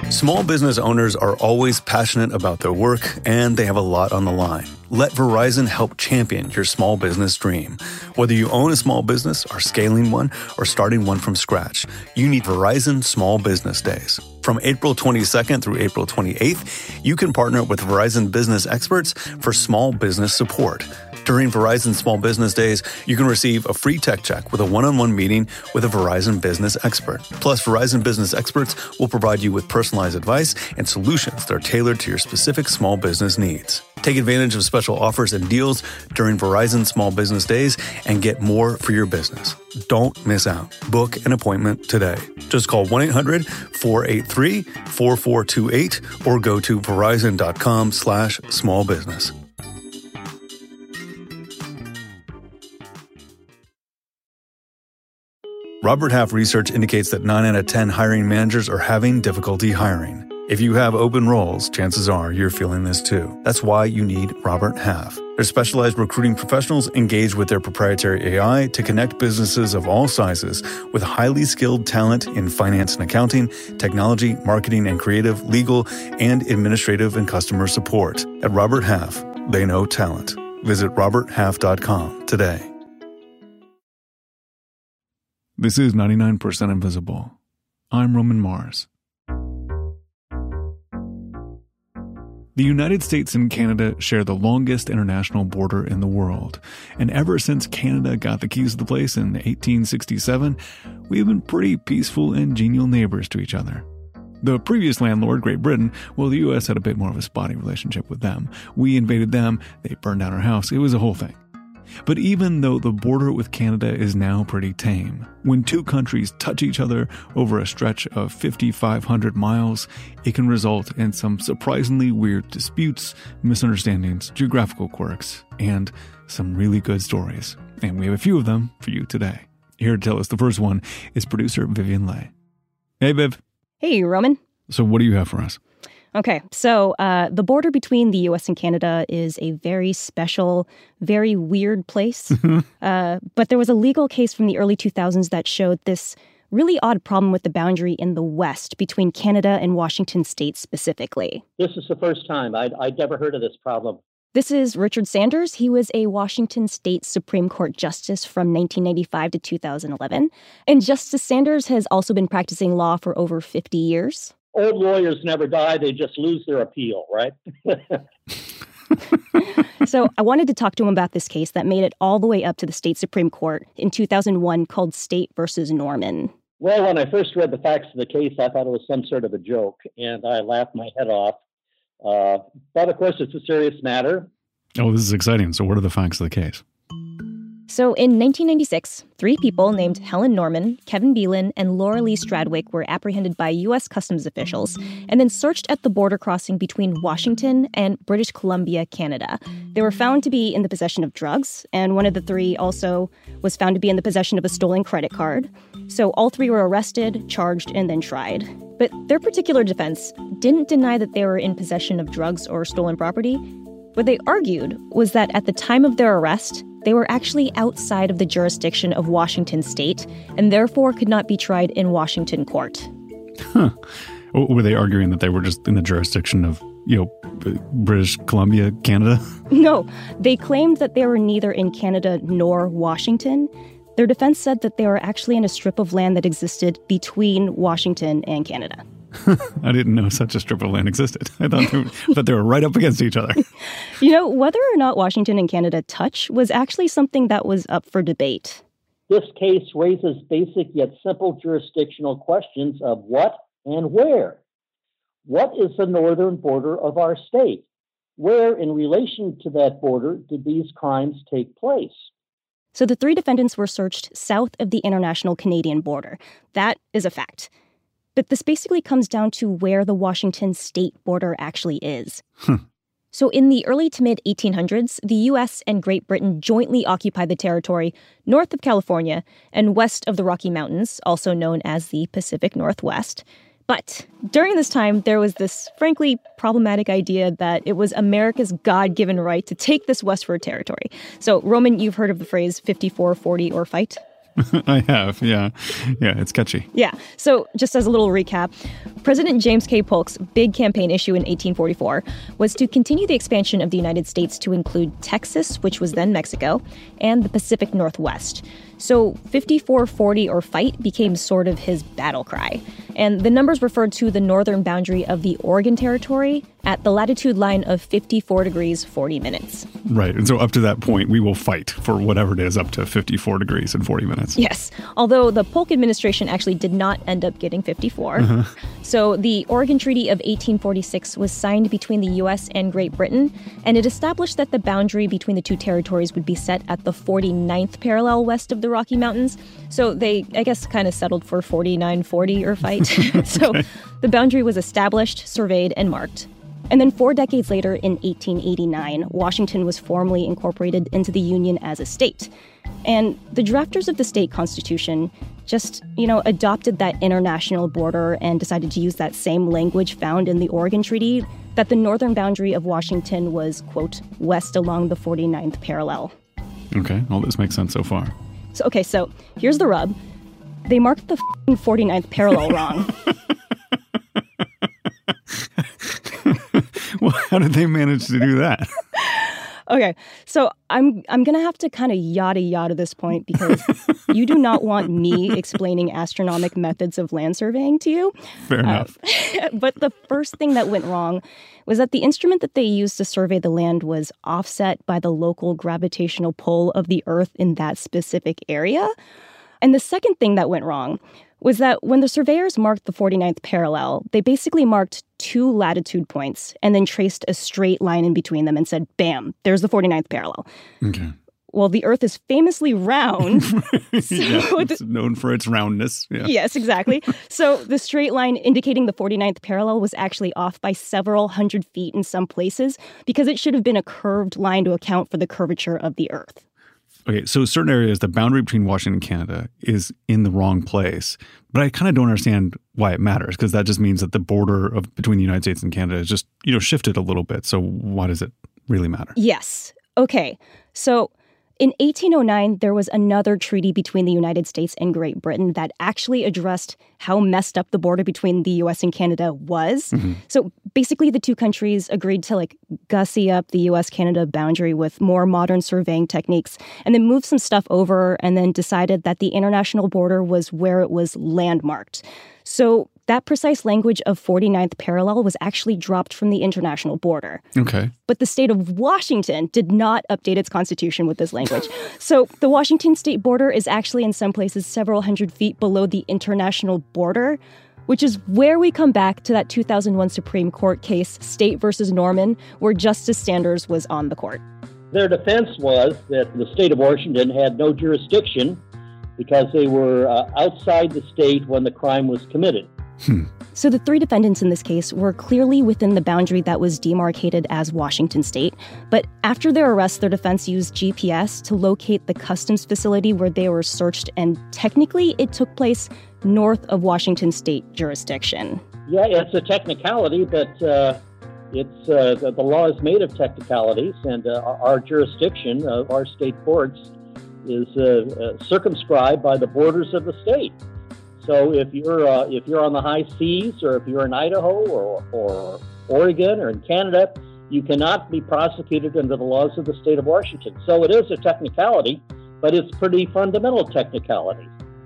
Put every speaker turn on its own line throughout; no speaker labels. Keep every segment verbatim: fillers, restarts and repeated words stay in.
Small business owners are always passionate about their work, and they have a lot on the line. Let Verizon help champion your small business dream. Whether you own a small business, are scaling one, or starting one from scratch, you need Verizon Small Business Days. From April twenty-second through April twenty-eighth, you can partner with Verizon business experts for small business support. During Verizon Small Business Days, you can receive a free tech check with a one-on-one meeting with a Verizon business expert. Plus, Verizon business experts will provide you with personalized advice and solutions that are tailored to your specific small business needs. Take advantage of special offers and deals during Verizon Small Business Days and get more for your business. Don't miss out. Book an appointment today. Just call one eight hundred four eight three four four two eight or go to verizon.com slash small business. Robert Half research indicates that nine out of ten hiring managers are having difficulty hiring. If you have open roles, chances are you're feeling this too. That's why you need Robert Half. Their specialized recruiting professionals engage with their proprietary A I to connect businesses of all sizes with highly skilled talent in finance and accounting, technology, marketing and creative, legal, and administrative and customer support. At Robert Half, they know talent. Visit robert half dot com today.
This is ninety-nine percent Invisible. I'm Roman Mars. The United States and Canada share the longest international border in the world, and ever since Canada got the keys to the place in eighteen sixty-seven, we've been pretty peaceful and genial neighbors to each other. The previous landlord, Great Britain, well, the U S had a bit more of a spotty relationship with them. We invaded them, they burned down our house, it was a whole thing. But even though the border with Canada is now pretty tame, when two countries touch each other over a stretch of fifty-five hundred miles, it can result in some surprisingly weird disputes, misunderstandings, geographical quirks, and some really good stories. And we have a few of them for you today. Here to tell us the first one is producer Vivian Leigh. Hey, Viv.
Hey, Roman.
So what do you have for us?
Okay, so uh, the border between the U S and Canada is a very special, very weird place. uh, but there was a legal case from the early two thousands that showed this really odd problem with the boundary in the West between Canada and Washington state specifically.
This is the first time. I'd, I'd never heard of this problem.
This is Richard Sanders. He was a Washington State Supreme Court justice from nineteen ninety-five to two thousand eleven. And Justice Sanders has also been practicing law for over fifty years.
Old lawyers never die. They just lose their appeal, right?
So I wanted to talk to him about this case that made it all the way up to the state Supreme Court in two thousand one called State versus Norman.
Well, when I first read the facts of the case, I thought it was some sort of a joke, and I laughed my head off. Uh, but, of course, it's a serious matter.
Oh, this is exciting. So what are the facts of the case?
So in nineteen ninety-six, three people named Helen Norman, Kevin Beelan, and Laura Lee Stradwick were apprehended by U S customs officials and then searched at the border crossing between Washington and British Columbia, Canada. They were found to be in the possession of drugs, and one of the three also was found to be in the possession of a stolen credit card. So all three were arrested, charged, and then tried. But their particular defense didn't deny that they were in possession of drugs or stolen property. What they argued was that at the time of their arrest, they were actually outside of the jurisdiction of Washington state and therefore could not be tried in Washington court.
Huh. Were they arguing that they were just in the jurisdiction of, you know, British Columbia, Canada?
No, they claimed that they were neither in Canada nor Washington. Their defense said that they were actually in a strip of land that existed between Washington and Canada.
I didn't know such a strip of land existed. I thought they were, I thought they were right up against each other.
You know, whether or not Washington and Canada touch was actually something that was up for debate.
This case raises basic yet simple jurisdictional questions of what and where. What is the northern border of our state? Where, in relation to that border, did these crimes take place?
So the three defendants were searched south of the international Canadian border. That is a fact. But this basically comes down to where the Washington state border actually is.
Hmm.
So in the early to mid eighteen hundreds, the U S and Great Britain jointly occupied the territory north of California and west of the Rocky Mountains, also known as the Pacific Northwest. But during this time, there was this frankly problematic idea that it was America's God-given right to take this westward territory. So, Roman, you've heard of the phrase fifty-four forty or fight?
I have, yeah. Yeah, it's catchy.
Yeah. So just as a little recap, President James K. Polk's big campaign issue in eighteen forty-four was to continue the expansion of the United States to include Texas, which was then Mexico, and the Pacific Northwest. So fifty-four forty or fight became sort of his battle cry. And the numbers referred to the northern boundary of the Oregon Territory at the latitude line of fifty-four degrees, forty minutes.
Right. And so up to that point, we will fight for whatever it is up to fifty-four degrees and forty minutes.
Yes. Although the Polk administration actually did not end up getting fifty-four. Uh-huh. So the Oregon Treaty of eighteen forty-six was signed between the U S and Great Britain, and it established that the boundary between the two territories would be set at the forty-ninth parallel west of the Rocky Mountains. So they, I guess, kind of settled for forty-nine forty or fight. So okay. The boundary was established, surveyed, and marked. And then four decades later, in eighteen eighty-nine, Washington was formally incorporated into the Union as a state. And the drafters of the state constitution just, you know, adopted that international border and decided to use that same language found in the Oregon Treaty, that the northern boundary of Washington was, quote, west along the forty-ninth parallel.
Okay, all this makes sense so far.
So, okay, so here's the rub. They marked the f***ing forty-ninth parallel wrong.
Well, how did they manage to do that?
Okay, so I'm I'm going to have to kind of yada yada this point because you do not want me explaining astronomic methods of land surveying to you.
Fair enough.
Uh, but the first thing that went wrong was that the instrument that they used to survey the land was offset by the local gravitational pull of the Earth in that specific area. And the second thing that went wrong was that when the surveyors marked the forty-ninth parallel, they basically marked two latitude points and then traced a straight line in between them and said, bam, there's the forty-ninth parallel.
Okay.
Well, the Earth is famously round. so
yeah, it's
the,
known for its roundness. Yeah.
Yes, exactly. So the straight line indicating the forty-ninth parallel was actually off by several hundred feet in some places because it should have been a curved line to account for the curvature of the Earth.
Okay, so certain areas, the boundary between Washington and Canada is in the wrong place. But I kind of don't understand why it matters, because that just means that the border of between the United States and Canada is just, you know, shifted a little bit. So why does it really matter?
Yes. Okay. So in eighteen oh nine, there was another treaty between the United States and Great Britain that actually addressed how messed up the border between the U S and Canada was. Mm-hmm. So basically, the two countries agreed to like gussy up the U S Canada boundary with more modern surveying techniques and then move some stuff over and then decided that the international border was where it was landmarked. So that precise language of forty-ninth parallel was actually dropped from the international border.
Okay.
But the state of Washington did not update its constitution with this language. So the Washington state border is actually in some places several hundred feet below the international border, which is where we come back to that two thousand one Supreme Court case, State versus Norman, where Justice Sanders was on the court.
Their defense was that the state of Washington had no jurisdiction because they were uh, outside the state when the crime was committed.
Hmm.
So the three defendants in this case were clearly within the boundary that was demarcated as Washington state. But after their arrest, their defense used G P S to locate the customs facility where they were searched. And technically, it took place north of Washington state jurisdiction.
Yeah, it's a technicality, but uh, it's uh, the, the law is made of technicalities. And uh, our jurisdiction of our state courts is uh, uh, circumscribed by the borders of the state. So if you're uh, if you're on the high seas, or if you're in Idaho or, or Oregon or in Canada, you cannot be prosecuted under the laws of the state of Washington. So it is a technicality, but it's pretty fundamental technicality.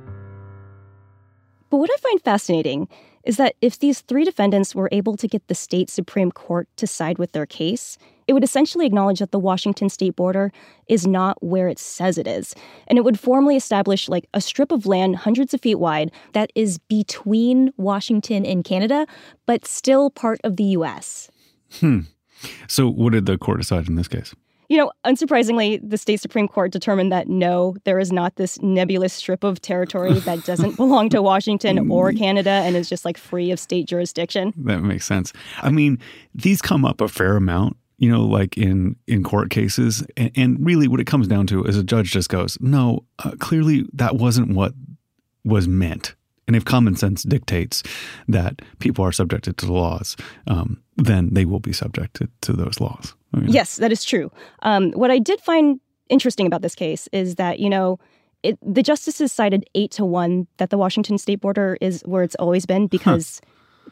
But what I find fascinating is that if these three defendants were able to get the state Supreme Court to side with their case, it would essentially acknowledge that the Washington state border is not where it says it is. And it would formally establish like a strip of land hundreds of feet wide that is between Washington and Canada, but still part of the U S.
Hmm. So what did the court decide in this case?
You know, unsurprisingly, the state Supreme Court determined that no, there is not this nebulous strip of territory that doesn't belong to Washington or Canada and is just like free of state jurisdiction.
That makes sense. I mean, these come up a fair amount, you know, like in, in court cases. And, and really what it comes down to is a judge just goes, no, uh, clearly that wasn't what was meant. And if common sense dictates that people are subjected to the laws, um, then they will be subjected to those laws. I mean,
yes, that is true. Um, what I did find interesting about this case is that, you know, it, the justices cited eight to one that the Washington state border is where it's always been because, huh.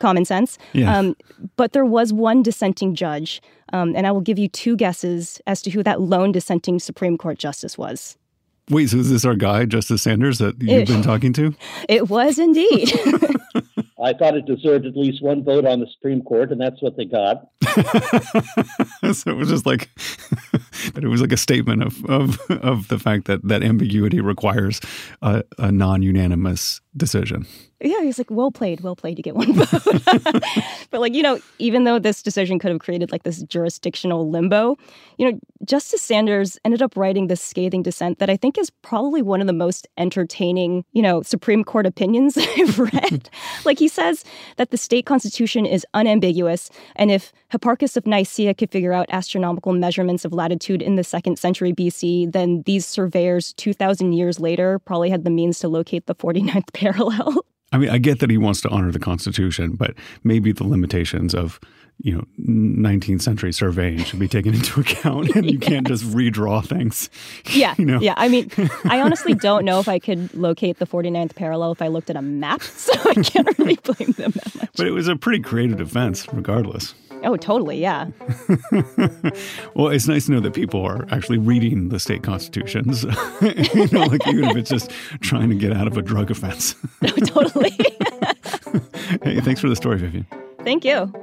common sense.
Yeah.
Um, but there was one dissenting judge, um, and I will give you two guesses as to who that lone dissenting Supreme Court justice was.
Wait, so is this our guy, Justice Sanders, that you've
It-
been talking to?
It was indeed.
I thought it deserved at least one vote on the Supreme Court, and that's what they got.
So it was just like, but it was like a statement of of, of the fact that that ambiguity requires a, a non-unanimous decision.
Yeah, he's like, well played, well played, you get one vote. But like, you know, even though this decision could have created like this jurisdictional limbo, you know, Justice Sanders ended up writing this scathing dissent that I think is probably one of the most entertaining, you know, Supreme Court opinions I've read. Like he says that the state constitution is unambiguous, and if Hipparchus of Nicaea could figure out astronomical measurements of latitude in the second century B C, then these surveyors two thousand years later probably had the means to locate the forty-ninth parallel.
I mean, I get that he wants to honor the Constitution, but maybe the limitations of, you know, nineteenth century surveying should be taken into account, and you yes. can't just redraw things.
Yeah,
you know?
yeah. I mean, I honestly don't know if I could locate the forty-ninth parallel if I looked at a map, so I can't really blame them that much.
But it was a pretty creative defense, regardless.
Oh, totally, yeah.
Well, it's nice to know that people are actually reading the state constitutions, you know, like even if it's just trying to get out of a drug offense.
No, totally.
Hey, thanks for the story, Vivian.
Thank you.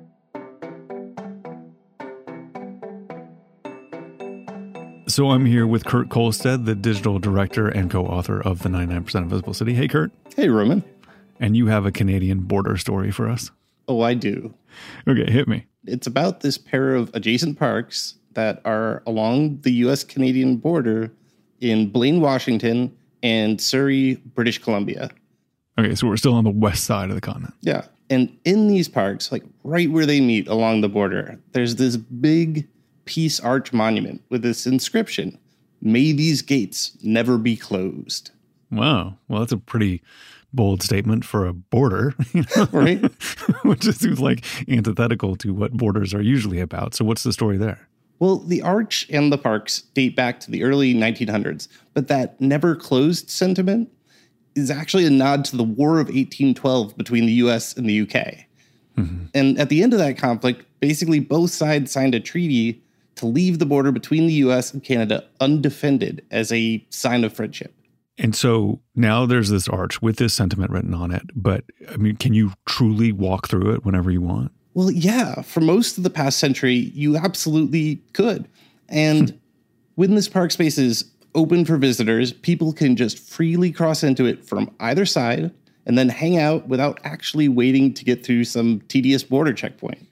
So I'm here with Kurt Kolstad, the digital director and co-author of the ninety-nine percent Invisible City. Hey, Kurt.
Hey, Roman.
And you have a Canadian border story for us.
Oh, I do.
Okay, hit me.
It's about this pair of adjacent parks that are along the U S Canadian border in Blaine, Washington, and Surrey, British Columbia.
Okay, so we're still on the west side of the continent.
Yeah. And in these parks, like right where they meet along the border, there's this big Peace Arch monument with this inscription, "May these gates never be closed."
Wow. Well, that's a pretty bold statement for a border, you know?
Right?
Which just seems like antithetical to what borders are usually about. So what's the story there?
Well, the arch and the parks date back to the early nineteen hundreds, but that never closed sentiment is actually a nod to the War of eighteen twelve between the U S and the U K. Mm-hmm. And at the end of that conflict, basically both sides signed a treaty to leave the border between the U S and Canada undefended as a sign of friendship.
And so now there's this arch with this sentiment written on it. But I mean, can you truly walk through it whenever you want?
Well, yeah, for most of the past century, you absolutely could. And when this park space is open for visitors, people can just freely cross into it from either side and then hang out without actually waiting to get through some tedious border checkpoint.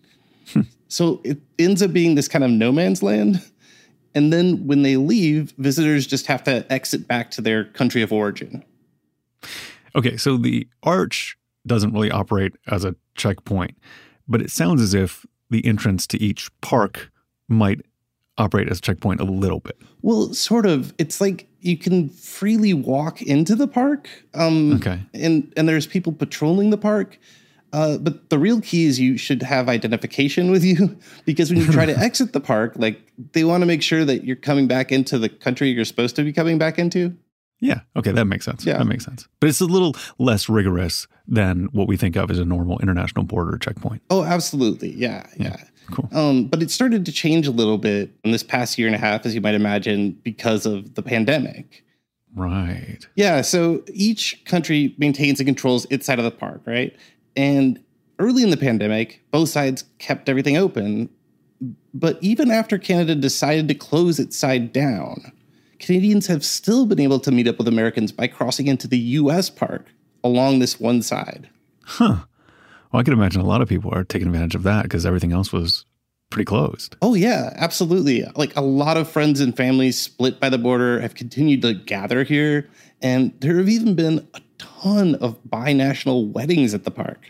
So it ends up being this kind of no man's land. And then when they leave, visitors just have to exit back to their country of origin.
Okay, so the arch doesn't really operate as a checkpoint, but it sounds as if the entrance to each park might operate as a checkpoint a little bit.
Well, sort of. It's like you can freely walk into the park. Um,
okay.
And, and there's people patrolling the park. Uh, but the real key is you should have identification with you, because when you try to exit the park, like they want to make sure that you're coming back into the country you're supposed to be coming back into.
Yeah. Okay. That makes sense.
Yeah.
That makes sense. But it's a little less rigorous than what we think of as a normal international border checkpoint.
Oh, absolutely. Yeah. Yeah.
yeah. Cool.
Um, but it started to change a little bit in this past year and a half, as you might imagine, because of the pandemic.
Right.
Yeah. So each country maintains and controls its side of the park, right? And early in the pandemic, both sides kept everything open. But even after Canada decided to close its side down, Canadians have still been able to meet up with Americans by crossing into the U S park along this one side.
Huh. Well, I can imagine a lot of people are taking advantage of that because everything else was pretty closed.
Oh, yeah, absolutely. Like a lot of friends and families split by the border have continued to gather here. And there have even been a ton of binational weddings at the park.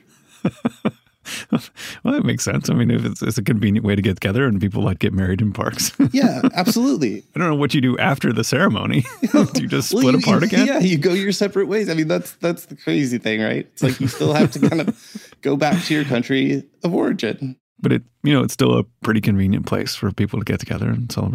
Well, that makes sense. I mean, if it's, it's a convenient way to get together and people like get married in parks.
Yeah, absolutely.
I don't know what you do after the ceremony. Do you just split
well, you,
apart again?
Yeah, you go your separate ways. I mean, that's that's the crazy thing, right? It's like you still have to kind of go back to your country of origin.
But it, you know, it's still a pretty convenient place for people to get together and celebrate.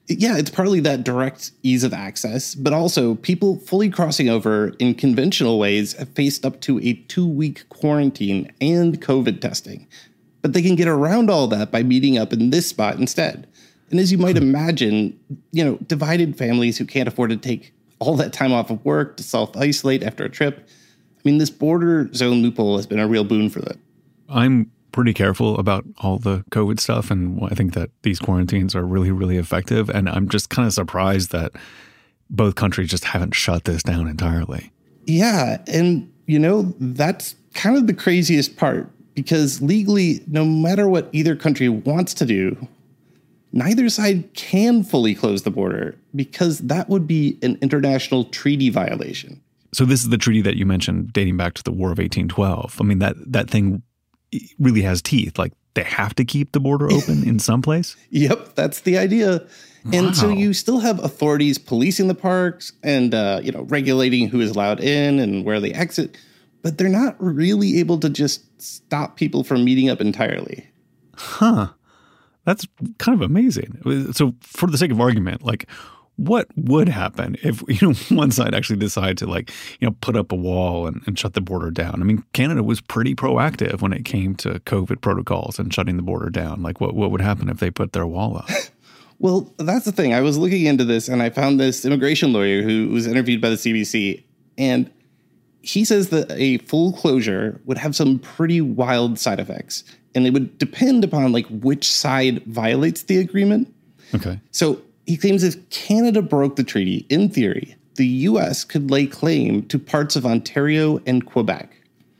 Yeah, it's partly that direct ease of access, but also people fully crossing over in conventional ways have faced up to a two-week quarantine and COVID testing. But they can get around all that by meeting up in this spot instead. And as you might imagine, you know, divided families who can't afford to take all that time off of work to self-isolate after a trip, I mean, this border zone loophole has been a real boon for them.
I'm pretty careful about all the COVID stuff, and I think that these quarantines are really, really effective. And I'm just kind of surprised that both countries just haven't shut this down entirely.
Yeah, and, you know, that's kind of the craziest part, because legally, no matter what either country wants to do, neither side can fully close the border because that would be an international treaty violation.
So this is the treaty that you mentioned dating back to the War of eighteen twelve. I mean, that, that thing really has teeth. Like, they have to keep the border open in some place?
Yep, that's the idea. And
Wow.
so you still have authorities policing the parks and, uh, you know, regulating who is allowed in and where they exit. But they're not really able to just stop people from meeting up entirely.
Huh. That's kind of amazing. So for the sake of argument, like, what would happen if, you know, one side actually decided to, like, you know, put up a wall and, and shut the border down? I mean, Canada was pretty proactive when it came to COVID protocols and shutting the border down. Like, what, what would happen if they put their wall up?
Well, that's the thing. I was looking into this and I found this immigration lawyer who was interviewed by the C B C. And he says that a full closure would have some pretty wild side effects. And it would depend upon, like, which side violates the agreement.
Okay.
So he claims if Canada broke the treaty, in theory, the U S could lay claim to parts of Ontario and Quebec.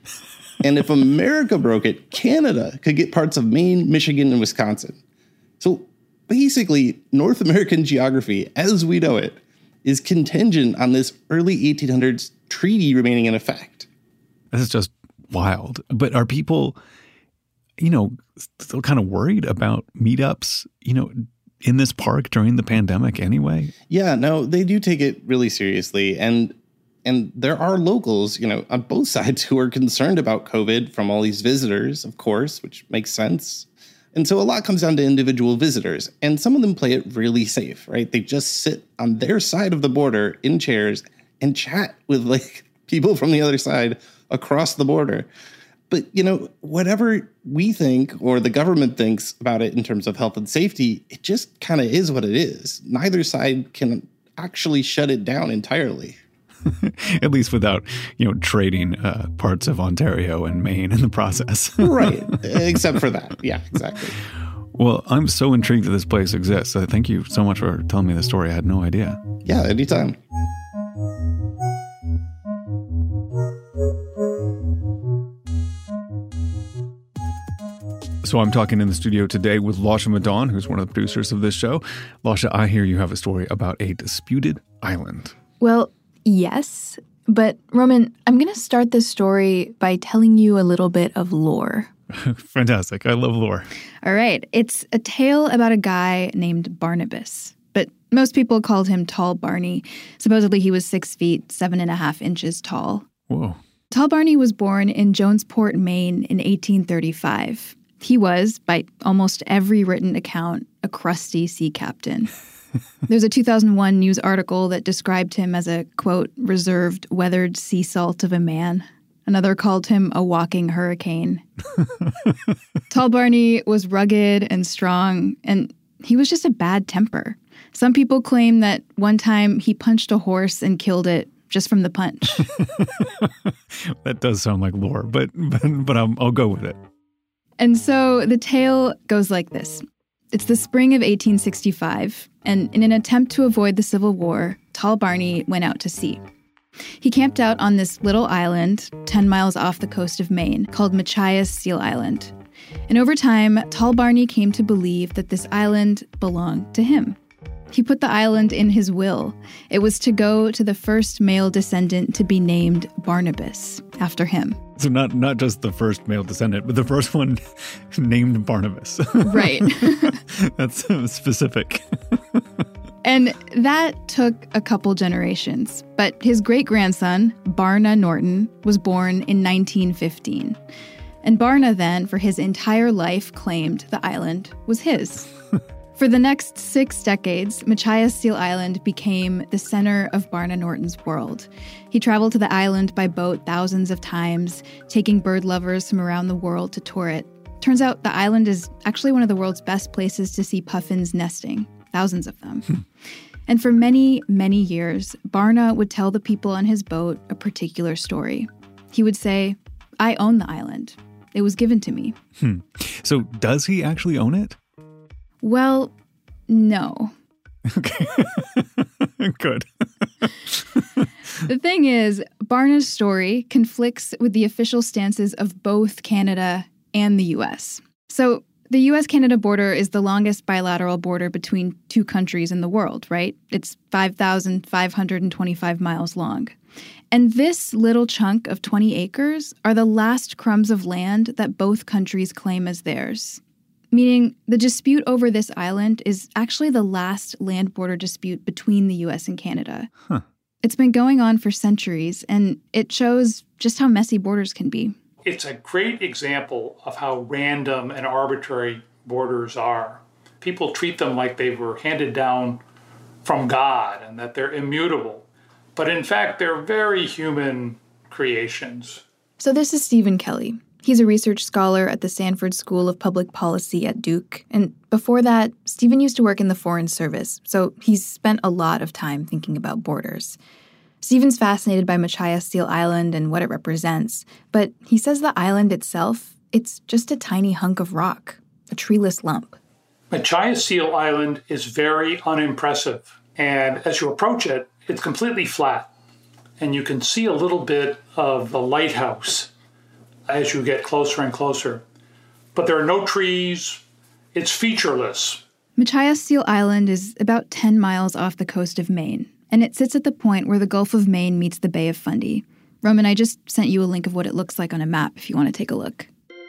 And if America broke it, Canada could get parts of Maine, Michigan, and Wisconsin. So basically, North American geography, as we know it, is contingent on this early eighteen hundreds treaty remaining in effect.
This is just wild. But are people, you know, still kind of worried about meetups, you know, in this park during the pandemic anyway?
Yeah, no, they do take it really seriously. And and there are locals, you know, on both sides who are concerned about COVID from all these visitors, of course, which makes sense. And so a lot comes down to individual visitors. And some of them play it really safe, right? They just sit on their side of the border in chairs and chat with, like, people from the other side across the border. But, you know, whatever we think or the government thinks about it in terms of health and safety, it just kind of is what it is. Neither side can actually shut it down entirely.
At least without, you know, trading uh, parts of Ontario and Maine in the process.
Right. Except for that. Yeah, exactly.
Well, I'm so intrigued that this place exists. So thank you so much for telling me the story. I had no idea.
Yeah, anytime.
So I'm talking in the studio today with Lasha Madon, who's one of the producers of this show. Lasha, I hear you have a story about a disputed island.
Well, yes, but Roman, I'm going to start this story by telling you a little bit of lore.
Fantastic. I love lore.
All right. It's a tale about a guy named Barnabas, but most people called him Tall Barney. Supposedly he was six feet, seven and a half inches tall.
Whoa.
Tall Barney was born in Jonesport, Maine in eighteen thirty-five. He was, by almost every written account, a crusty sea captain. There's a two thousand one news article that described him as a, quote, reserved, weathered sea salt of a man. Another called him a walking hurricane. Tall Barney was rugged and strong, and he was just a bad temper. Some people claim that one time he punched a horse and killed it just from the punch.
That does sound like lore, but but, but I'll, I'll go with it.
And so the tale goes like this. It's the spring of eighteen sixty-five, and in an attempt to avoid the Civil War, Tall Barney went out to sea. He camped out on this little island ten miles off the coast of Maine called Machias Seal Island. And over time, Tall Barney came to believe that this island belonged to him. He put the island in his will. It was to go to the first male descendant to be named Barnabas, after him.
So not not just the first male descendant, but the first one named Barnabas.
Right.
That's specific.
And that took a couple generations. But his great-grandson, Barna Norton, was born in nineteen fifteen. And Barna then, for his entire life, claimed the island was his. For the next six decades, Machias Seal Island became the center of Barna Norton's world. He traveled to the island by boat thousands of times, taking bird lovers from around the world to tour it. Turns out the island is actually one of the world's best places to see puffins nesting, thousands of them. And for many, many years, Barna would tell the people on his boat a particular story. He would say, "I own the island. It was given to me."
Hmm. So does he actually own it?
Well, no.
Okay. Good.
The thing is, Barna's story conflicts with the official stances of both Canada and the U S. So the U S Canada border is the longest bilateral border between two countries in the world, right? It's five thousand five hundred twenty-five miles long. And this little chunk of twenty acres are the last crumbs of land that both countries claim as theirs. Meaning the dispute over this island is actually the last land border dispute between the U S and Canada.
Huh.
It's been going on for centuries, and it shows just how messy borders can be.
It's a great example of how random and arbitrary borders are. People treat them like they were handed down from God and that they're immutable. But in fact, they're very human creations.
So this is Stephen Kelly. He's a research scholar at the Sanford School of Public Policy at Duke. And before that, Stephen used to work in the Foreign Service, so he's spent a lot of time thinking about borders. Stephen's fascinated by Machias Seal Island and what it represents, but he says the island itself, it's just a tiny hunk of rock, a treeless lump.
Machias Seal Island is very unimpressive, and as you approach it, it's completely flat, and you can see a little bit of the lighthouse as you get closer and closer. But there are no trees. It's featureless.
Machias Seal Island is about ten miles off the coast of Maine, and it sits at the point where the Gulf of Maine meets the Bay of Fundy. Roman, I just sent you a link of what it looks like on a map if you want to take a look.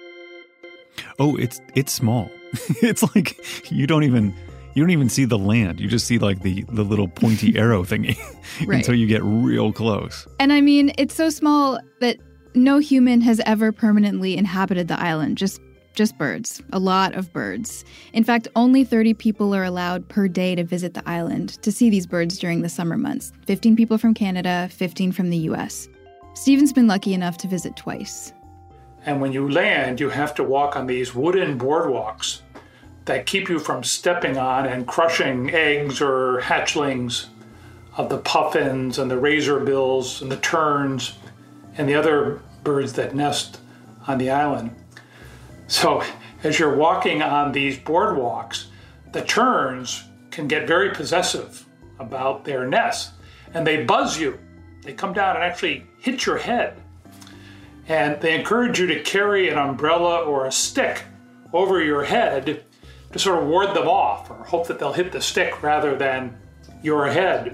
Oh, it's it's small. It's like you don't even you don't even see the land. You just see like the, the little pointy arrow thingy
Right.
until you get real close.
And I mean, it's so small that no human has ever permanently inhabited the island, just just birds, a lot of birds. In fact, only thirty people are allowed per day to visit the island to see these birds during the summer months. fifteen people from Canada, fifteen from the U S. Stephen's been lucky enough to visit twice.
And when you land, you have to walk on these wooden boardwalks that keep you from stepping on and crushing eggs or hatchlings of the puffins and the razorbills and the terns and the other birds that nest on the island. So as you're walking on these boardwalks, the terns can get very possessive about their nests, and they buzz you. They come down and actually hit your head. And they encourage you to carry an umbrella or a stick over your head to sort of ward them off, or hope that they'll hit the stick rather than your head.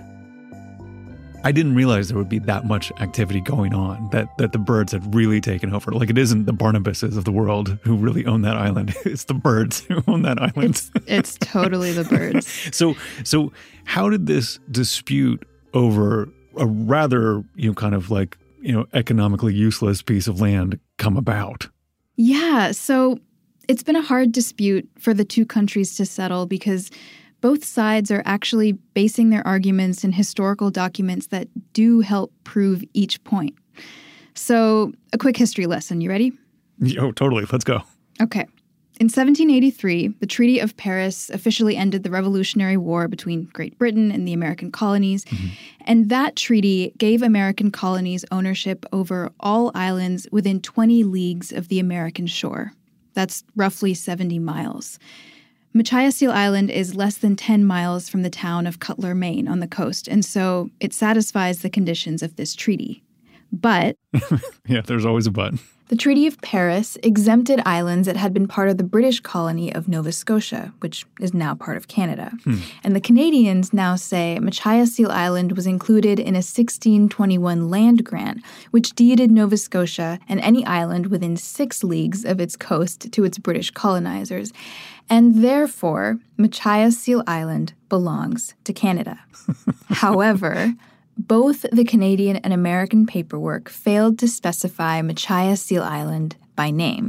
I didn't realize there would be that much activity going on, that, that the birds had really taken over. Like, it isn't the Barnabases of the world who really own that island. It's the birds who own that island.
It's, it's totally the birds.
So, so how did this dispute over a rather, you know, kind of like, you know, economically useless piece of land come about?
Yeah, so it's been a hard dispute for the two countries to settle because both sides are actually basing their arguments in historical documents that do help prove each point. So, a quick history lesson. You ready?
Oh, totally. Let's go.
Okay. In seventeen eighty-three, the Treaty of Paris officially ended the Revolutionary War between Great Britain and the American colonies. Mm-hmm. And that treaty gave American colonies ownership over all islands within twenty leagues of the American shore. That's roughly seventy miles. Machias Seal Island is less than ten miles from the town of Cutler, Maine, on the coast, and so it satisfies the conditions of this treaty. But
yeah, there's always a but.
The Treaty of Paris exempted islands that had been part of the British colony of Nova Scotia, which is now part of Canada. Hmm. And the Canadians now say Machias Seal Island was included in a sixteen twenty-one land grant, which deeded Nova Scotia and any island within six leagues of its coast to its British colonizers. And therefore, Machias Seal Island belongs to Canada. However, both the Canadian and American paperwork failed to specify Machias Seal Island by name.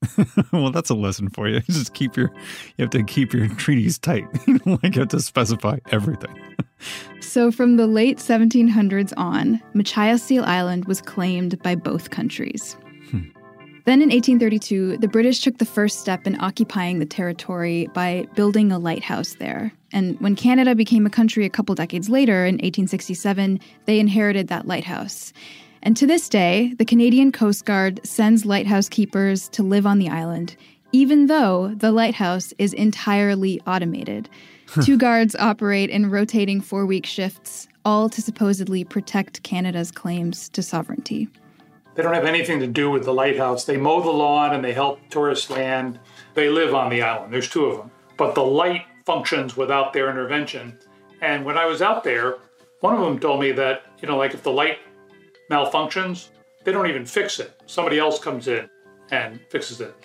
Well, that's a lesson for you. Just keep your, you have to keep your treaties tight. You know, like you have to specify everything.
So from the late seventeen hundreds on, Machias Seal Island was claimed by both countries. Hmm. Then in eighteen thirty-two, the British took the first step in occupying the territory by building a lighthouse there. And when Canada became a country a couple decades later, in eighteen sixty-seven, they inherited that lighthouse. And to this day, the Canadian Coast Guard sends lighthouse keepers to live on the island, even though the lighthouse is entirely automated. Two guards operate in rotating four-week shifts, all to supposedly protect Canada's claims to sovereignty.
They don't have anything to do with the lighthouse. They mow the lawn and they help tourists land. They live on the island. There's two of them. But the light functions without their intervention. And when I was out there, one of them told me that, you know, like if the light malfunctions, they don't even fix it. Somebody else comes in and fixes it.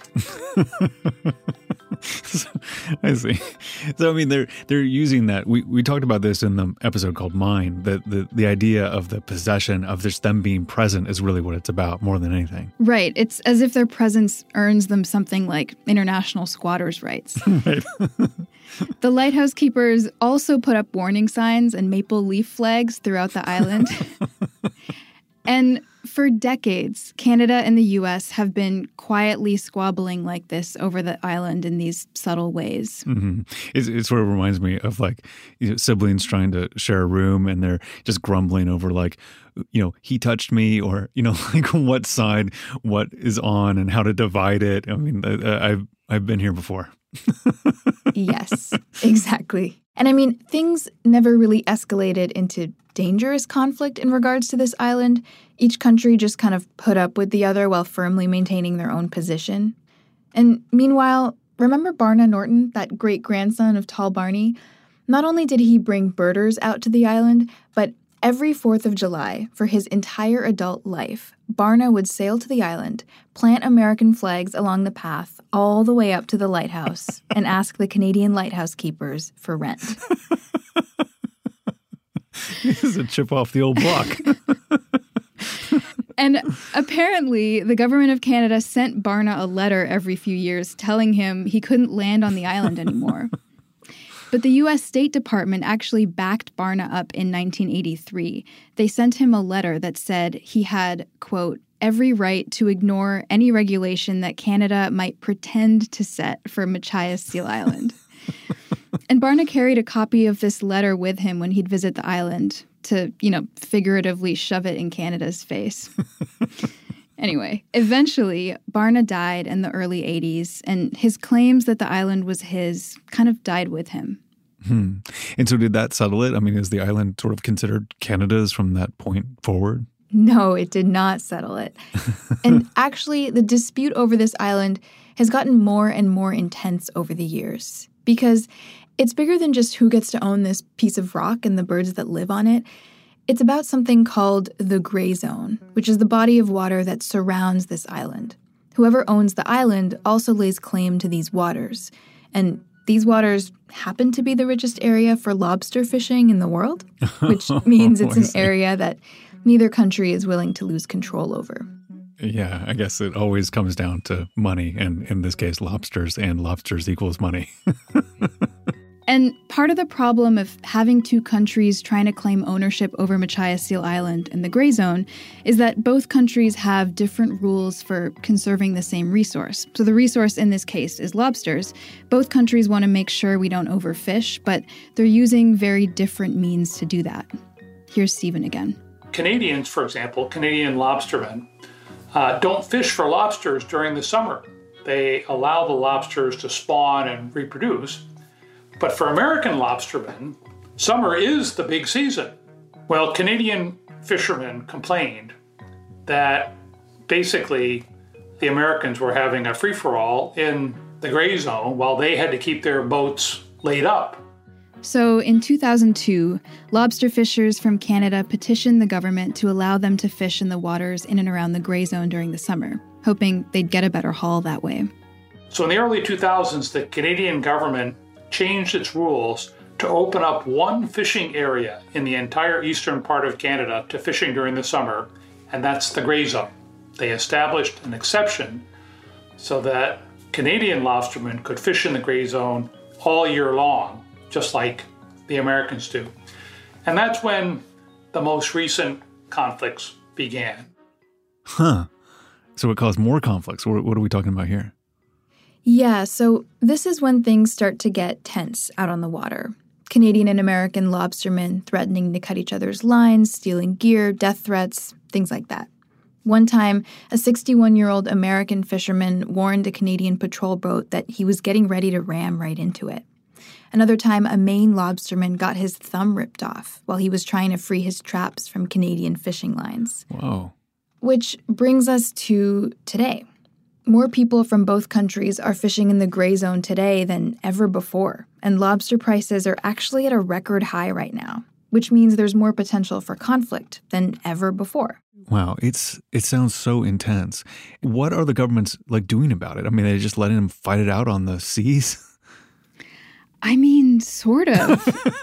I see. So I mean, they're they're using that. We we talked about this in the episode called Mine. That the the idea of the possession of just them being present is really what it's about more than anything.
Right. It's as if their presence earns them something like international squatters' rights.
Right.
The lighthouse keepers also put up warning signs and maple leaf flags throughout the island. And for decades, Canada and the U S have been quietly squabbling like this over the island in these subtle ways.
Mm-hmm. It, it sort of reminds me of like, you know, siblings trying to share a room and they're just grumbling over like, you know, he touched me, or, you know, like what side what is on and how to divide it. I mean, I, I've I've been here before.
Yes, exactly. And I mean, things never really escalated into dangerous conflict in regards to this island. Each country just kind of put up with the other while firmly maintaining their own position. And meanwhile, remember Barna Norton, that great-grandson of Tall Barney? Not only did he bring birders out to the island, but every fourth of July, for his entire adult life, Barna would sail to the island, plant American flags along the path all the way up to the lighthouse, and ask the Canadian lighthouse keepers for rent.
This is a chip off the old block.
And apparently, the government of Canada sent Barna a letter every few years telling him he couldn't land on the island anymore. But the U S State Department actually backed Barna up in nineteen eighty-three. They sent him a letter that said he had, quote, every right to ignore any regulation that Canada might pretend to set for Machias Seal Island. And Barna carried a copy of this letter with him when he'd visit the island to, you know, figuratively shove it in Canada's face. Anyway, eventually, Barna died in the early eighties, and his claims that the island was his kind of died with him.
Hmm. And so did that settle it? I mean, is the island sort of considered Canada's from that point forward?
No, it did not settle it. And actually, the dispute over this island has gotten more and more intense over the years, because it's bigger than just who gets to own this piece of rock and the birds that live on it. It's about something called the Gray Zone, which is the body of water that surrounds this island. Whoever owns the island also lays claim to these waters. And these waters happen to be the richest area for lobster fishing in the world, which means it's an area that neither country is willing to lose control over.
Yeah, I guess it always comes down to money, and in this case, lobsters, and lobsters equals money.
And part of the problem of having two countries trying to claim ownership over Machias Seal Island and the Gray Zone is that both countries have different rules for conserving the same resource. So the resource in this case is lobsters. Both countries want to make sure we don't overfish, but they're using very different means to do that. Here's Stephen again.
Canadians, for example, Canadian lobstermen, uh, don't fish for lobsters during the summer. They allow the lobsters to spawn and reproduce. But for American lobstermen, summer is the big season. Well, Canadian fishermen complained that basically the Americans were having a free-for-all in the Gray Zone while they had to keep their boats laid up.
So in two thousand two, lobster fishers from Canada petitioned the government to allow them to fish in the waters in and around the Gray Zone during the summer, hoping they'd get a better haul that way.
So in the early two thousands, the Canadian government changed its rules to open up one fishing area in the entire eastern part of Canada to fishing during the summer, and that's the Gray Zone. They established an exception so that Canadian lobstermen could fish in the gray zone all year long, just like the Americans do. And that's when the most recent conflicts began.
Huh. So it caused more conflicts. What, what are we talking about here?
Yeah, so this is when things start to get tense out on the water. Canadian and American lobstermen threatening to cut each other's lines, stealing gear, death threats, things like that. One time, a sixty-one-year-old American fisherman warned a Canadian patrol boat that he was getting ready to ram right into it. Another time, a Maine lobsterman got his thumb ripped off while he was trying to free his traps from Canadian fishing lines.
Whoa.
Which brings us to today. More people from both countries are fishing in the gray zone today than ever before, and lobster prices are actually at a record high right now, which means there's more potential for conflict than ever before.
Wow, it's it sounds so intense. What are the governments like doing about it? I mean, are they just letting them fight it out on the seas?
I mean, sort of.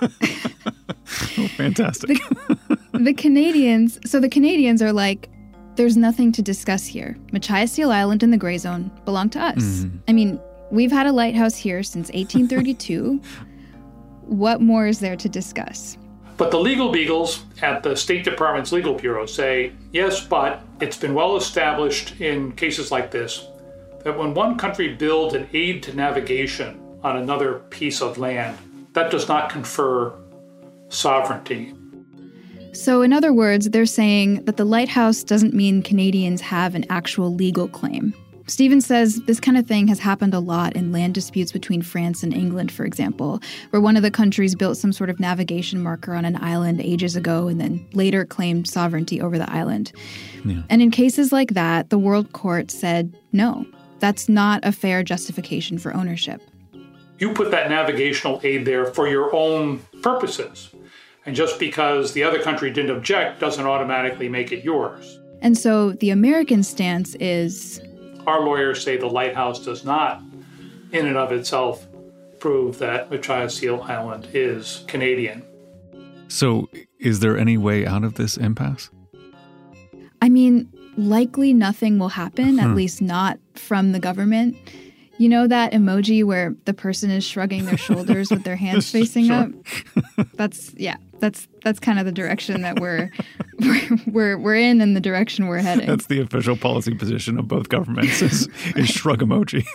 Oh, fantastic.
The, the Canadians, so the Canadians are like, there's nothing to discuss here. Machias Seal Island and the Gray Zone belong to us. Mm. I mean, we've had a lighthouse here since eighteen thirty-two. What more is there to discuss?
But the legal beagles at the State Department's legal bureau say, yes, but it's been well established in cases like this that when one country builds an aid to navigation on another piece of land, that does not confer sovereignty.
So in other words, they're saying that the lighthouse doesn't mean Canadians have an actual legal claim. Stephen says this kind of thing has happened a lot in land disputes between France and England, for example, where one of the countries built some sort of navigation marker on an island ages ago and then later claimed sovereignty over the island. Yeah. And in cases like that, the World Court said, no, that's not a fair justification for ownership.
You put that navigational aid there for your own purposes. And just because the other country didn't object doesn't automatically make it yours.
And so the American stance is...
Our lawyers say the lighthouse does not, in and of itself, prove that Machias Seal Island is Canadian.
So is there any way out of this impasse?
I mean, likely nothing will happen, at least not from the government. You know that emoji where the person is shrugging their shoulders with their hands facing
Sure.
up? That's, yeah, that's that's kind of the direction that we're, we're we're we're in and the direction we're heading.
That's the official policy position of both governments is, is shrug emoji.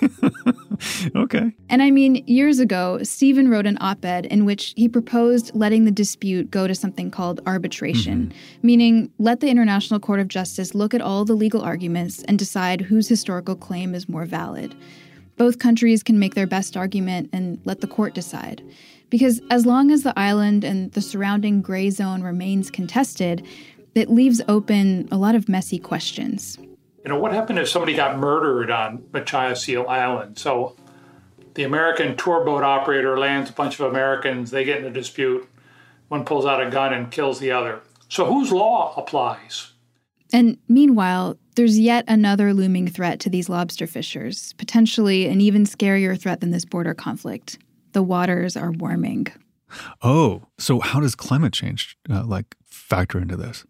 Okay.
And I mean, years ago, Stephen wrote an op-ed in which he proposed letting the dispute go to something called arbitration, mm-hmm. meaning let the International Court of Justice look at all the legal arguments and decide whose historical claim is more valid. Both countries can make their best argument and let the court decide. Because as long as the island and the surrounding gray zone remains contested, it leaves open a lot of messy questions.
You know, what happened if somebody got murdered on Machias Seal Island? So the American tour boat operator lands a bunch of Americans, they get in a dispute, one pulls out a gun and kills the other. So whose law applies?
And meanwhile, there's yet another looming threat to these lobster fishers, potentially an even scarier threat than this border conflict. The waters are warming.
Oh, so how does climate change uh, like factor into this?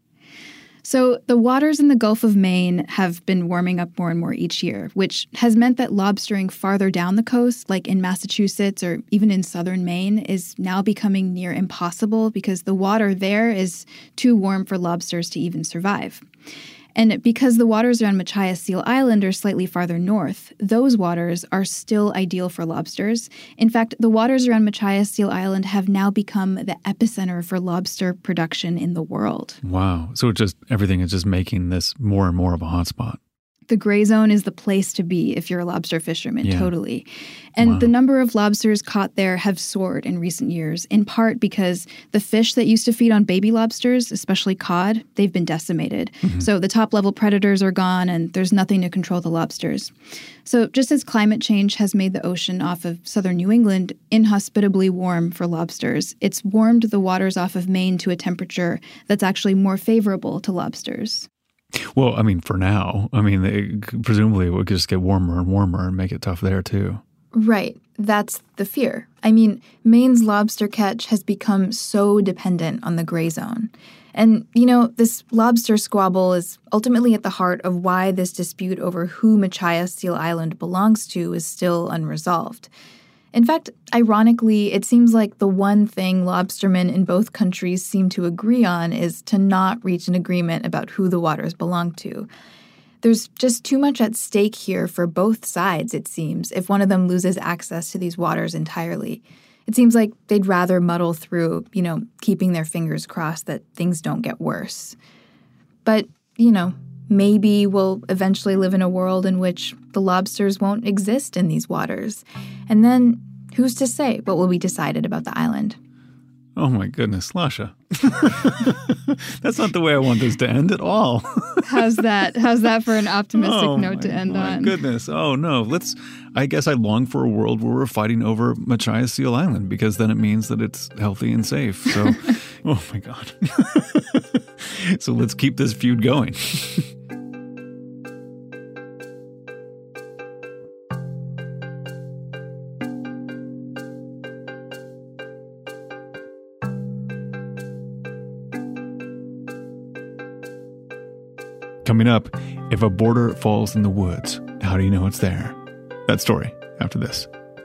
So the waters in the Gulf of Maine have been warming up more and more each year, which has meant that lobstering farther down the coast, like in Massachusetts or even in southern Maine, is now becoming near impossible because the water there is too warm for lobsters to even survive. And because the waters around Machias Seal Island are slightly farther north, those waters are still ideal for lobsters. In fact, the waters around Machias Seal Island have now become the epicenter for lobster production in the world.
Wow. So it just everything is just making this more and more of a hotspot.
The gray zone is the place to be if you're a lobster fisherman, yeah. Totally. And
wow.
The number of lobsters caught there have soared in recent years, in part because the fish that used to feed on baby lobsters, especially cod, they've been decimated. Mm-hmm. So the top-level predators are gone, and there's nothing to control the lobsters. So just as climate change has made the ocean off of southern New England inhospitably warm for lobsters, it's warmed the waters off of Maine to a temperature that's actually more favorable to lobsters.
Well, I mean, for now, I mean, they, presumably it would just get warmer and warmer and make it tough there, too.
Right. That's the fear. I mean, Maine's lobster catch has become so dependent on the gray zone. And, you know, this lobster squabble is ultimately at the heart of why this dispute over who Machias Seal Island belongs to is still unresolved. In fact, ironically, it seems like the one thing lobstermen in both countries seem to agree on is to not reach an agreement about who the waters belong to. There's just too much at stake here for both sides, it seems, if one of them loses access to these waters entirely. It seems like they'd rather muddle through, you know, keeping their fingers crossed that things don't get worse. But, you know, maybe we'll eventually live in a world in which the lobsters won't exist in these waters. And then who's to say what will be decided about the island?
Oh my goodness, Lasha. That's not the way I want this to end at all.
How's that? How's that for an optimistic
oh
note
my,
to end
my
on?
Goodness. Oh no. Let's I guess I long for a world where we're fighting over Machias Seal Island, because then it means that it's healthy and safe. So oh my God. So let's keep this feud going. Coming up, if a border falls in the woods, how do you know it's there? That story after this.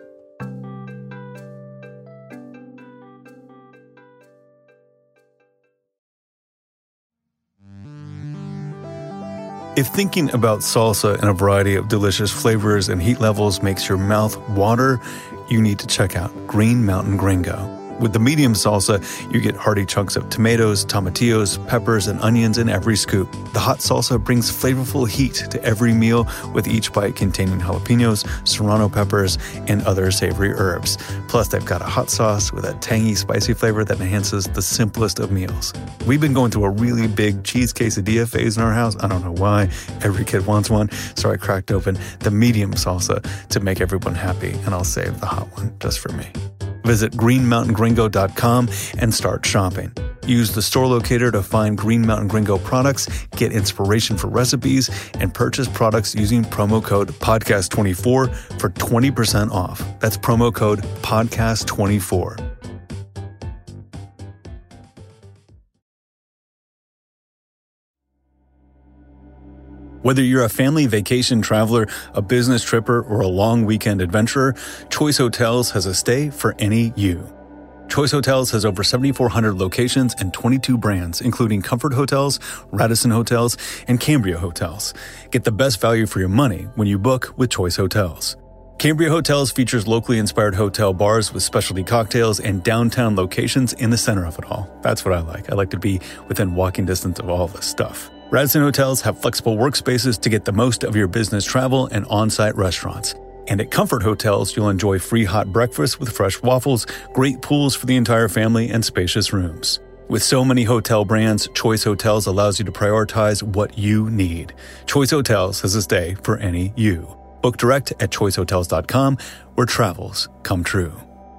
If thinking about salsa and a variety of delicious flavors and heat levels makes your mouth water, you need to check out Green Mountain Gringo. With the medium salsa, you get hearty chunks of tomatoes, tomatillos, peppers, and onions in every scoop. The hot salsa brings flavorful heat to every meal, with each bite containing jalapenos, serrano peppers, and other savory herbs. Plus, they've got a hot sauce with a tangy, spicy flavor that enhances the simplest of meals. We've been going through a really big cheese quesadilla phase in our house. I don't know why. Every kid wants one, so I cracked open the medium salsa to make everyone happy, and I'll save the hot one just for me. Visit green mountain gringo dot com and start shopping. Use the store locator to find Green Mountain Gringo products, get inspiration for recipes, and purchase products using promo code podcast twenty-four for twenty percent off. That's promo code podcast twenty-four. Whether you're a family vacation traveler, a business tripper, or a long weekend adventurer, Choice Hotels has a stay for any you. Choice Hotels has over seven thousand four hundred locations and twenty-two brands, including Comfort Hotels, Radisson Hotels, and Cambria Hotels. Get the best value for your money when you book with Choice Hotels. Cambria Hotels features locally inspired hotel bars with specialty cocktails and downtown locations in the center of it all. That's what I like. I like to be within walking distance of all this stuff. Radisson Hotels have flexible workspaces to get the most of your business travel and on-site restaurants. And at Comfort Hotels, you'll enjoy free hot breakfast with fresh waffles, great pools for the entire family, and spacious rooms. With so many hotel brands, Choice Hotels allows you to prioritize what you need. Choice Hotels has a stay for any you. Book direct at choice hotels dot com, where travels come true.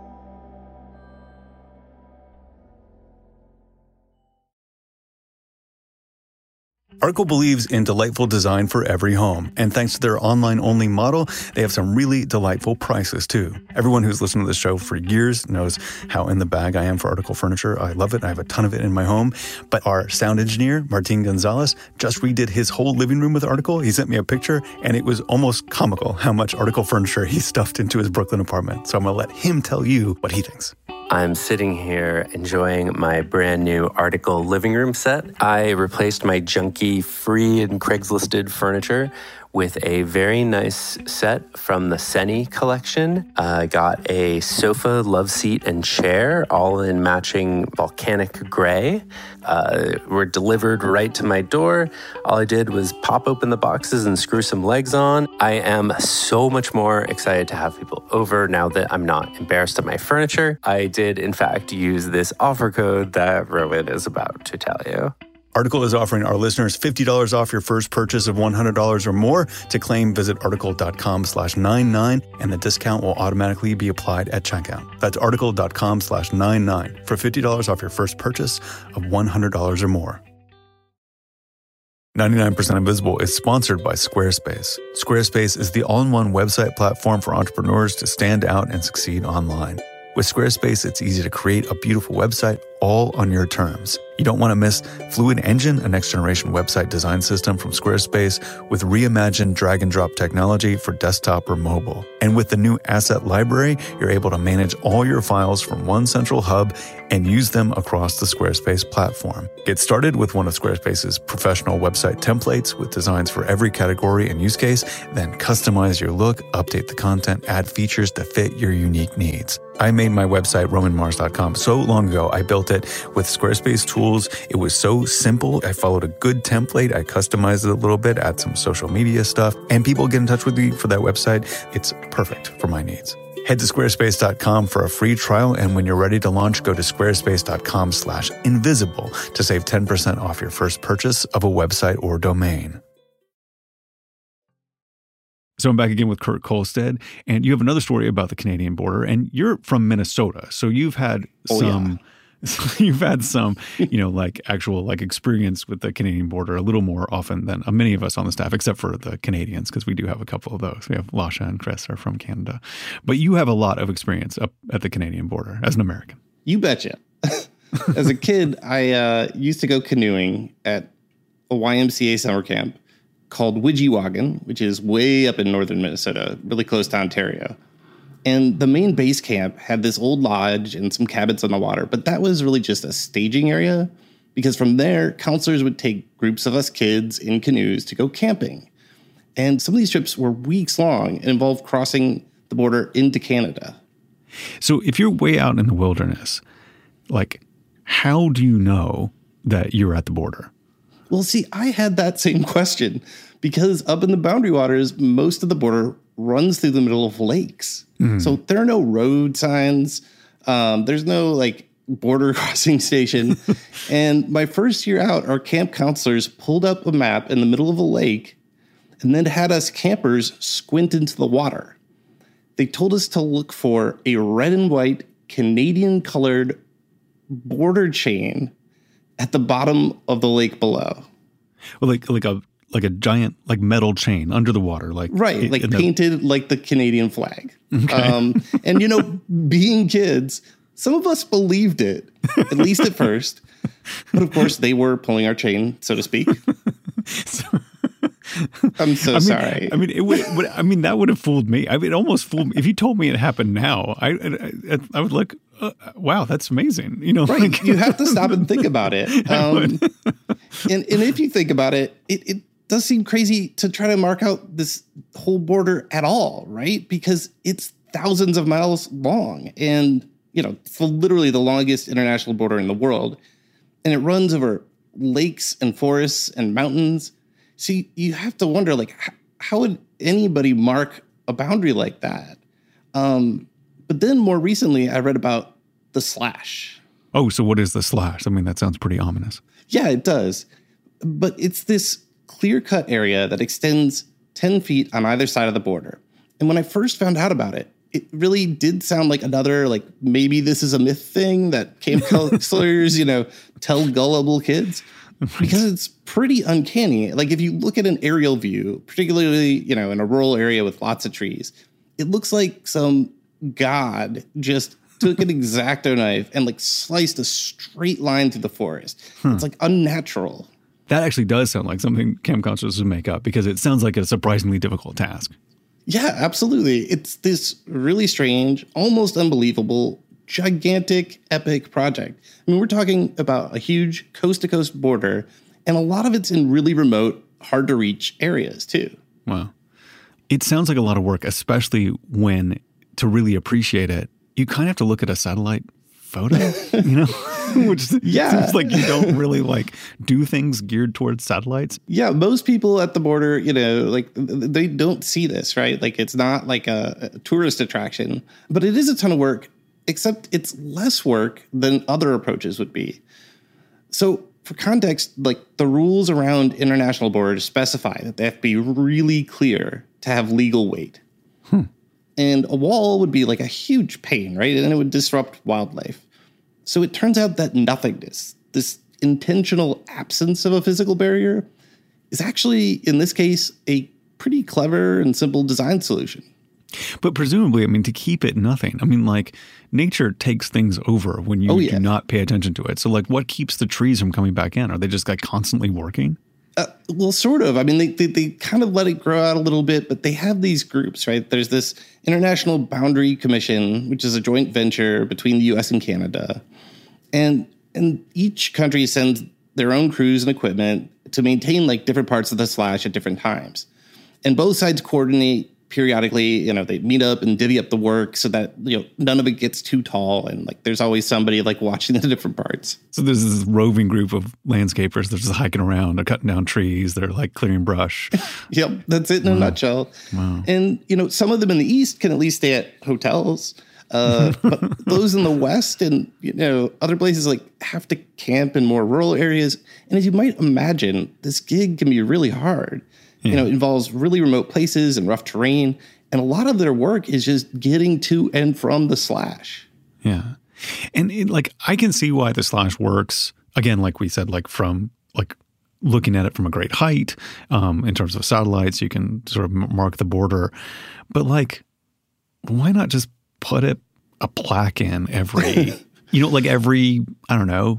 Article believes in delightful design for every home, and thanks to their online-only model, they have some really delightful prices, too. Everyone who's listened to this show for years knows how in the bag I am for Article furniture. I love it. I have a ton of it in my home. But our sound engineer, Martin Gonzalez, just redid his whole living room with Article. He sent me a picture, and it was almost comical how much Article furniture he stuffed into his Brooklyn apartment. So I'm going to let him tell you what he thinks.
I'm sitting here enjoying my brand new Article living room set. I replaced my junky free and Craigslisted furniture with a very nice set from the Seni collection. I uh, got a sofa, love seat, and chair, all in matching volcanic gray. Uh, were delivered right to my door. All I did was pop open the boxes and screw some legs on. I am so much more excited to have people over now that I'm not embarrassed of my furniture. I did, in fact, use this offer code that Rowan is about to tell you.
Article is offering our listeners fifty dollars off your first purchase of one hundred dollars or more. To claim, visit article.com slash 99, and the discount will automatically be applied at checkout. That's article.com slash 99 for fifty dollars off your first purchase of one hundred dollars or more. ninety-nine percent Invisible is sponsored by Squarespace. Squarespace is the all-in-one website platform for entrepreneurs to stand out and succeed online. With Squarespace, it's easy to create a beautiful website all on your terms. You don't want to miss Fluid Engine, a next-generation website design system from Squarespace with reimagined drag-and-drop technology for desktop or mobile. And with the new Asset Library, you're able to manage all your files from one central hub and use them across the Squarespace platform. Get started with one of Squarespace's professional website templates with designs for every category and use case, then customize your look, update the content, add features to fit your unique needs. I made my website, roman mars dot com, so long ago. I built it with Squarespace tools. It was so simple. I followed a good template. I customized it a little bit, add some social media stuff, and people get in touch with me for that website. It's perfect for my needs. Head to squarespace dot com for a free trial, and when you're ready to launch, go to squarespace dot com slash invisible to save ten percent off your first purchase of a website or domain.
So I'm back again with Kurt Kohlstedt, and you have another story about the Canadian border, and you're from Minnesota, so you've had
oh,
some,
yeah.
you've had some, you know, like actual like experience with the Canadian border a little more often than uh, many of us on the staff, except for the Canadians, because we do have a couple of those. We have Lasha and Chris are from Canada, but you have a lot of experience up at the Canadian border as an American.
You betcha. As a kid, I uh, used to go canoeing at a Y M C A summer camp called Widgiewagon, which is way up in northern Minnesota, really close to Ontario. And the main base camp had this old lodge and some cabins on the water, but that was really just a staging area because from there, counselors would take groups of us kids in canoes to go camping. And some of these trips were weeks long and involved crossing the border into Canada.
So if you're way out in the wilderness, like, how do you know that you're at the border?
Well, see, I had that same question because up in the Boundary Waters, most of the border runs through the middle of lakes. Mm. So there are no road signs. Um, there's no like border crossing station. And my first year out, our camp counselors pulled up a map in the middle of a lake and then had us campers squint into the water. They told us to look for a red and white Canadian colored border chain at the bottom of the lake below.
Well, like like a like a giant like metal chain under the water, like
right, like painted the... like the Canadian flag. Okay. Um, and you know, being kids, some of us believed it, at least at first. But of course, they were pulling our chain, so to speak. so, I'm so
I mean,
sorry.
I mean, it would, would. I mean, that would have fooled me. I mean, it almost fooled me. If you told me it happened now, I I, I would look. Uh, wow, that's amazing. You know,
right?
Like,
you have to stop and think about it. Um, and and if you think about it, it, it does seem crazy to try to mark out this whole border at all, right? Because it's thousands of miles long, and you know, it's literally the longest international border in the world, and it runs over lakes and forests and mountains. So you, you have to wonder, like, how, how would anybody mark a boundary like that? Um, but then more recently, I read about the slash.
Oh, so what is the slash? I mean, that sounds pretty ominous.
Yeah, it does. But it's this clear-cut area that extends ten feet on either side of the border. And when I first found out about it, it really did sound like another, like, maybe this is a myth thing that camp counselors, you know, tell gullible kids. Because it's pretty uncanny. Like, if you look at an aerial view, particularly, you know, in a rural area with lots of trees, it looks like some god just took an X-Acto knife and, like, sliced a straight line through the forest. Hmm. It's, like, unnatural.
That actually does sound like something camp counselors would make up, because it sounds like a surprisingly difficult task.
Yeah, absolutely. It's this really strange, almost unbelievable, gigantic, epic project. I mean, we're talking about a huge coast-to-coast border, and a lot of it's in really remote, hard-to-reach areas, too.
Wow. It sounds like a lot of work, especially when, to really appreciate it, you kind of have to look at a satellite photo, you know? Which yeah. seems like you don't really, like, do things geared towards satellites.
Yeah, most people at the border, you know, like, they don't see this, right? Like, it's not like a, a tourist attraction, but it is a ton of work, except it's less work than other approaches would be. So for context, like, the rules around international borders specify that they have to be really clear to have legal weight. Hmm. And a wall would be like a huge pain, right? And it would disrupt wildlife. So it turns out that nothingness, this intentional absence of a physical barrier, is actually, in this case, a pretty clever and simple design solution.
But presumably, I mean, to keep it nothing, I mean, like, nature takes things over when you
oh, yeah.
do not pay attention to it. So, like, what keeps the trees from coming back in? Are they just, like, constantly working?
Uh, well, sort of. I mean, they, they they kind of let it grow out a little bit, but they have these groups, right? There's this International Boundary Commission, which is a joint venture between the U S and Canada. And, and each country sends their own crews and equipment to maintain, like, different parts of the slash at different times. And both sides coordinate periodically. You know, they meet up and divvy up the work so that, you know, none of it gets too tall. And, like, there's always somebody, like, watching the different parts.
So there's this roving group of landscapers. They're just hiking around. They're cutting down trees. They're, like, clearing brush.
Yep, that's it in wow. a nutshell.
Wow.
And, you know, some of them in the East can at least stay at hotels. Uh, but those in the West and, you know, other places, like, have to camp in more rural areas. And as you might imagine, this gig can be really hard. Yeah. You know, it involves really remote places and rough terrain. And a lot of their work is just getting to and from the slash.
Yeah. And it, like, I can see why the slash works. Again, like we said, like from like looking at it from a great height, um, in terms of satellites, you can sort of mark the border. But like, why not just put it, a plaque in every, you know, like every, I don't know,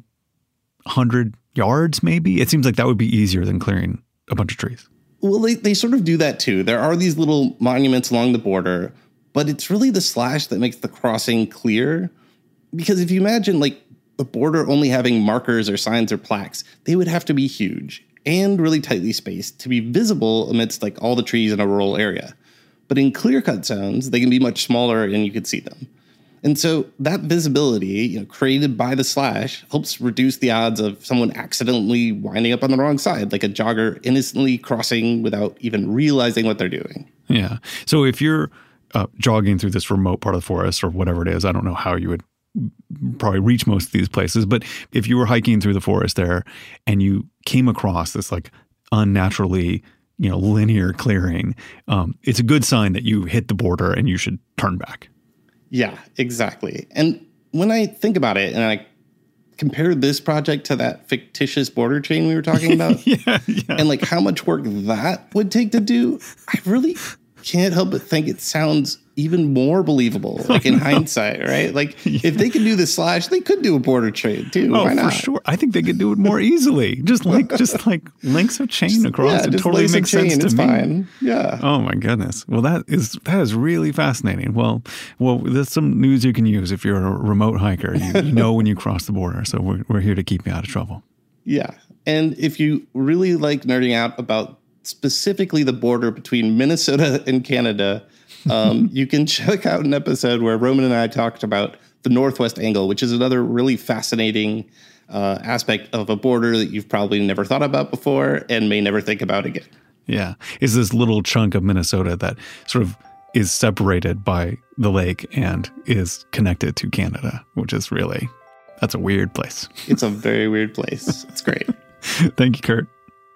hundred yards maybe? It seems like that would be easier than clearing a bunch of trees.
Well, they, they sort of do that too. There are these little monuments along the border, but it's really the slash that makes the crossing clear. Because if you imagine, like, the border only having markers or signs or plaques, they would have to be huge and really tightly spaced to be visible amidst, like, all the trees in a rural area. But in clear-cut zones, they can be much smaller and you could see them. And so that visibility, you know, created by the slash helps reduce the odds of someone accidentally winding up on the wrong side, like a jogger innocently crossing without even realizing what they're doing.
Yeah. So if you're uh, jogging through this remote part of the forest or whatever it is, I don't know how you would probably reach most of these places, but if you were hiking through the forest there and you came across this like unnaturally, you know, linear clearing, um, it's a good sign that you hit the border and you should turn back.
Yeah, exactly. And when I think about it and I compare this project to that fictitious border chain we were talking about,
yeah, yeah.
and like how much work that would take to do, I really can't help but think it sounds even more believable, like in hindsight, right? Like yeah. if they could do the slash, they could do a border trade too.
Oh,
Why not?
for sure. I think they could do it more easily. Just like just like lengths of chain just, across.
Yeah,
it
just
totally makes
chain,
sense to
it's
me.
Fine. Yeah.
Oh my goodness. Well, that is that is really fascinating. Well, well, there's some news you can use if you're a remote hiker. You, you know when you cross the border. So we're we're here to keep you out of trouble.
Yeah, and if you really like nerding out about specifically the border between Minnesota and Canada, um, you can check out an episode where Roman and I talked about the Northwest Angle, which is another really fascinating uh, aspect of a border that you've probably never thought about before and may never think about again.
Yeah. Is this little chunk of Minnesota that sort of is separated by the lake and is connected to Canada, which is really, that's a weird place.
It's a very weird place. It's great.
Thank you, Kurt.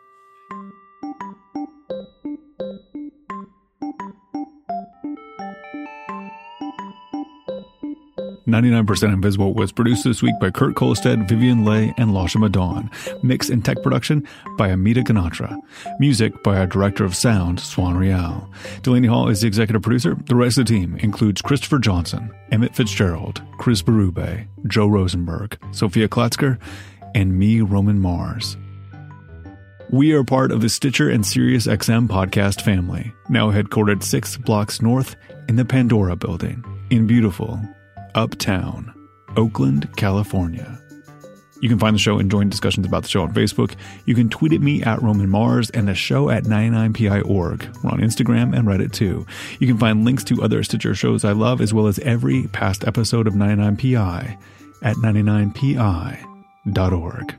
ninety-nine percent Invisible was produced this week by Kurt Kolstad, Vivian Leigh, and Lasha Madon. Mix and tech production by Amita Ganatra. Music by our director of sound, Swan Rial. Delaney Hall is the executive producer. The rest of the team includes Christopher Johnson, Emmett Fitzgerald, Chris Berube, Joe Rosenberg, Sophia Klatzker, and me, Roman Mars. We are part of the Stitcher and SiriusXM podcast family, now headquartered six blocks north in the Pandora building in beautiful Uptown, Oakland, California. You can find the show and join discussions about the show on Facebook. You can tweet at me at Roman Mars and the show at ninety-nine P I dot org. We're on Instagram and Reddit too. You can find links to other Stitcher shows I love as well as every past episode of ninety-nine P I at ninety-nine P I dot org.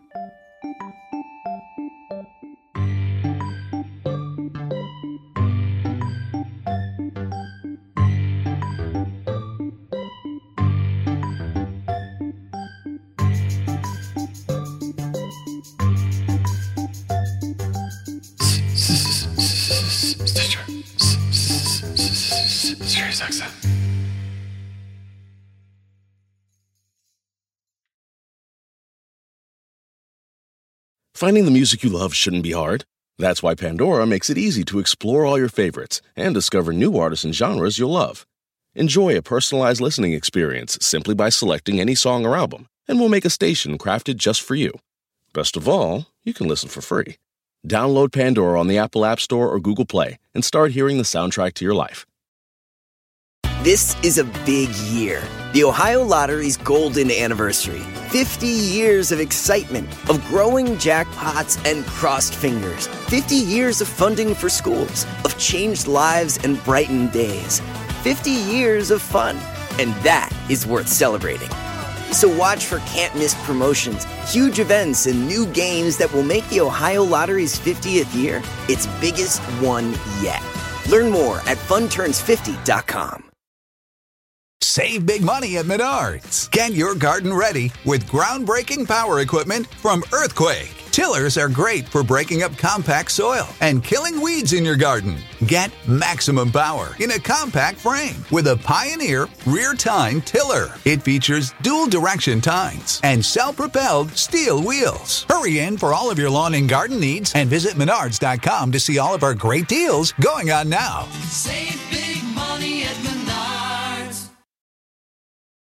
Finding the music you love shouldn't be hard. That's why Pandora makes it easy to explore all your favorites and discover new artists and genres you'll love. Enjoy a personalized listening experience simply by selecting any song or album, and we'll make a station crafted just for you. Best of all, you can listen for free. Download Pandora on the Apple App Store or Google Play and start hearing the soundtrack to your life.
This is a big year. The Ohio Lottery's golden anniversary. fifty years of excitement, of growing jackpots and crossed fingers. fifty years of funding for schools, of changed lives and brightened days. fifty years of fun, and that is worth celebrating. So watch for can't-miss promotions, huge events, and new games that will make the Ohio Lottery's fiftieth year its biggest one yet. Learn more at fun turns fifty dot com.
Save big money at Menards. Get your garden ready with groundbreaking power equipment from Earthquake. Tillers are great for breaking up compact soil and killing weeds in your garden. Get maximum power in a compact frame with a Pioneer rear tine tiller. It features dual direction tines and self-propelled steel wheels. Hurry in for all of your lawn and garden needs and visit menards dot com to see all of our great deals going on now.
Save big money at Menards.